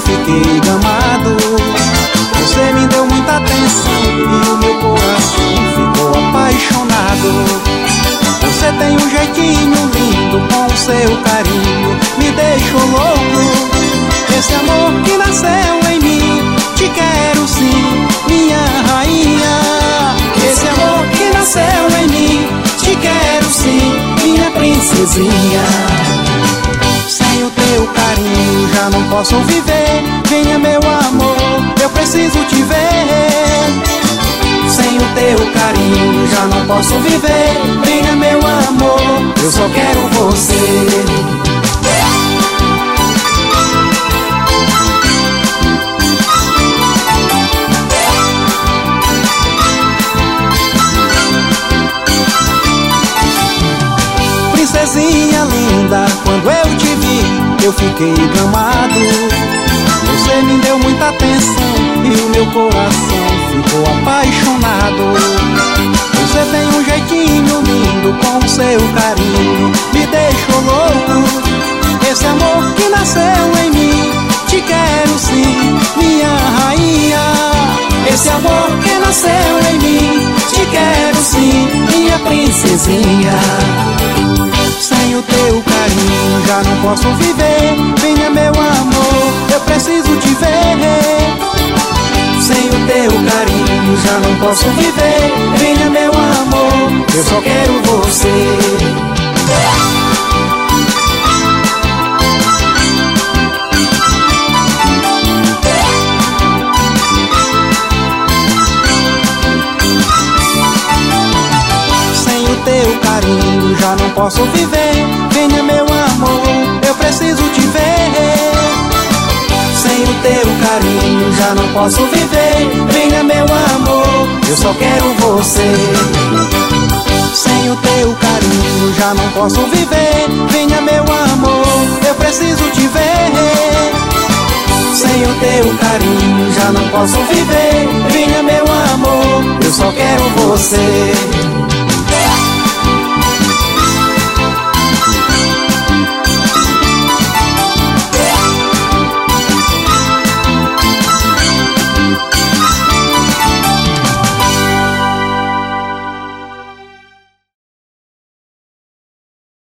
fiquei gamado. Você me deu muita atenção e o meu coração ficou apaixonado. Você tem um jeitinho lindo, com o seu carinho me deixou louco. Esse amor que nasceu em mim, te quero sim, minha rainha. Esse amor que nasceu em mim, te quero sim, minha princesinha. Sem o teu carinho já não posso viver. Venha meu amor, eu preciso te ver. Sem o teu carinho já não posso viver. Venha meu amor, eu só quero você. Princesinha linda, quando eu te vi, eu fiquei gamado. Você me deu muita atenção e o meu coração ficou apaixonado. Você tem um jeitinho lindo, com o seu carinho me deixou louco. Esse amor que nasceu em mim, te quero sim, minha rainha. Esse amor que nasceu em mim, te quero sim, minha princesinha. Sem o teu carinho já não posso viver. Venha meu amor, eu preciso te ver. Sem o teu carinho já não posso viver. Venha meu amor, eu só quero você. Teu carinho já não posso viver. Venha meu amor, eu preciso te ver. Sem o teu carinho já não posso viver. Venha meu amor, eu só quero você. Sem o teu carinho já não posso viver. Venha meu amor, eu preciso te ver. Sem o teu carinho já não posso viver. Venha meu amor, eu só quero você.